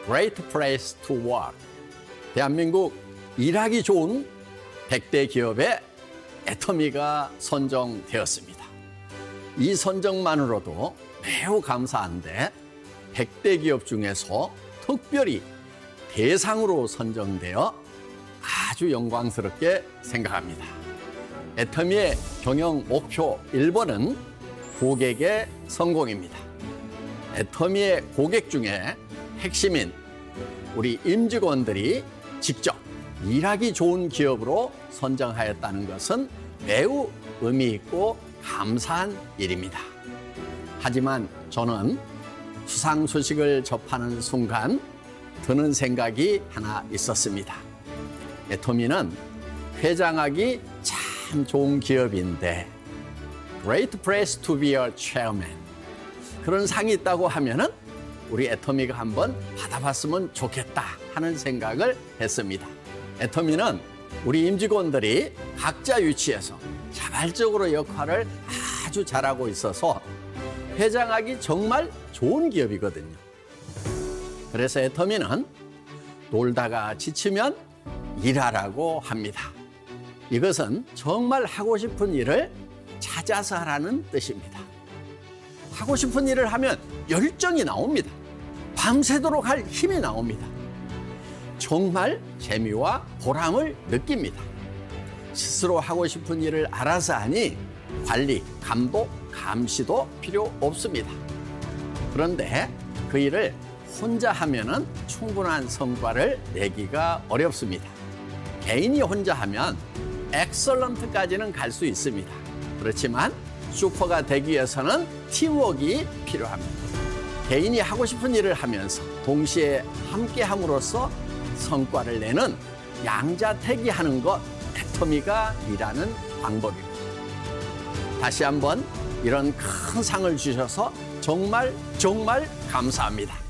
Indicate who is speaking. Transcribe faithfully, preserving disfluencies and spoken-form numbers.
Speaker 1: Great Place to Work. 대한민국 일하기 좋은 백 대 기업에 애터미가 선정되었습니다. 이 선정만으로도 매우 감사한데 백 대 기업 중에서 특별히 대상으로 선정되어 아주 영광스럽게 생각합니다. 애터미의 경영 목표 일 번은 고객의 성공입니다. 애터미의 고객 중에 핵심인 우리 임직원들이 직접 일하기 좋은 기업으로 선정하였다는 것은 매우 의미 있고 감사한 일입니다. 하지만 저는 수상 소식을 접하는 순간 드는 생각이 하나 있었습니다. 애터미는 회장하기 참 좋은 기업인데 Great Place to be a chairman, 그런 상이 있다고 하면은 우리 애터미가 한번 받아봤으면 좋겠다 하는 생각을 했습니다. 애터미는 우리 임직원들이 각자 위치에서 자발적으로 역할을 아주 잘하고 있어서 회장하기 정말 좋은 기업이거든요. 그래서 애터미는 놀다가 지치면 일하라고 합니다. 이것은 정말 하고 싶은 일을 찾아서 하라는 뜻입니다. 하고 싶은 일을 하면 열정이 나옵니다. 밤새도록 할 힘이 나옵니다. 정말 재미와 보람을 느낍니다. 스스로 하고 싶은 일을 알아서 하니 관리, 감독, 감시도 필요 없습니다. 그런데 그 일을 혼자 하면은 충분한 성과를 내기가 어렵습니다. 개인이 혼자 하면 엑설런트까지는 갈 수 있습니다. 그렇지만 슈퍼가 되기 위해서는 팀워크가 필요합니다. 개인이 하고 싶은 일을 하면서 동시에 함께 함으로써 성과를 내는 양자택일하는 것, 애터미가 일하는 방법입니다. 다시 한번 이런 큰 상을 주셔서 정말 정말 감사합니다.